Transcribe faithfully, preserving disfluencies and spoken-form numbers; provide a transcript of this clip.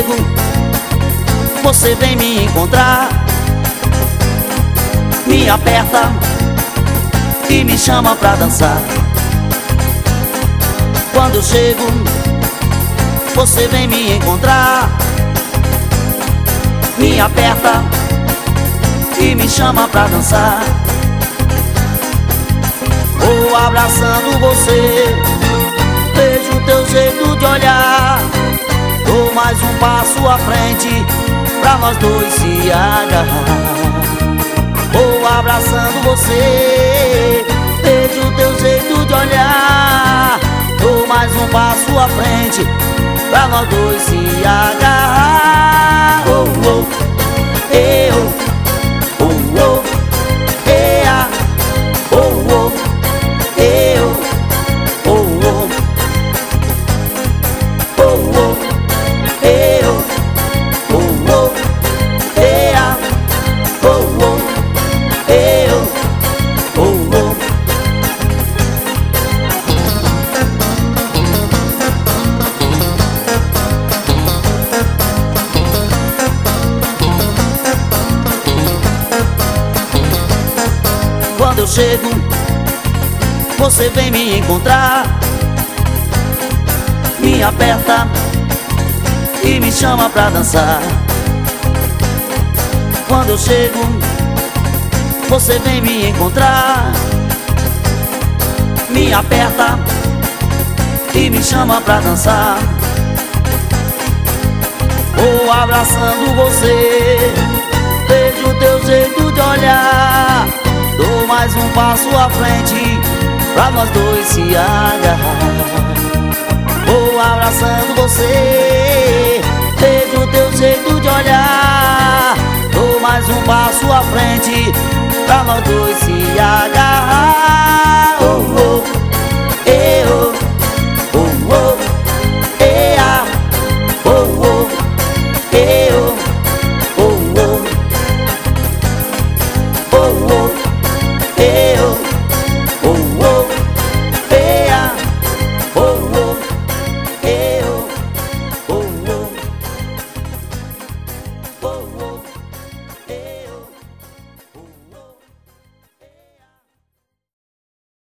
chego, você vem me encontrar, me aperta e me chama pra dançar. Quando eu chego, você vem me encontrar, me aperta e me chama pra dançar. Vou abraçando você, vejo teu jeito de olhar. Dou mais um passo à frente pra nós dois se agarrar. Vou abraçando você, vejo teu jeito de olhar. Dou mais um passo à frente pra nós dois se agarrar. Oh, oh, eu, oh, oh, ea, oh, oh, eu, oh, oh, oh, oh, eu, oh, oh, ea, oh, oh, eu, oh, oh. Quando eu chego, você vem me encontrar, me aperta e me chama pra dançar. Quando eu chego, você vem me encontrar, me aperta e me chama pra dançar. Vou abraçando você, vejo teu jeito de olhar. Dou mais um passo à frente pra nós dois se agarrar. Vou abraçando você, vejo teu jeito de olhar. Dou mais um passo à frente pra nós dois se agarrar. Oh, oh, eu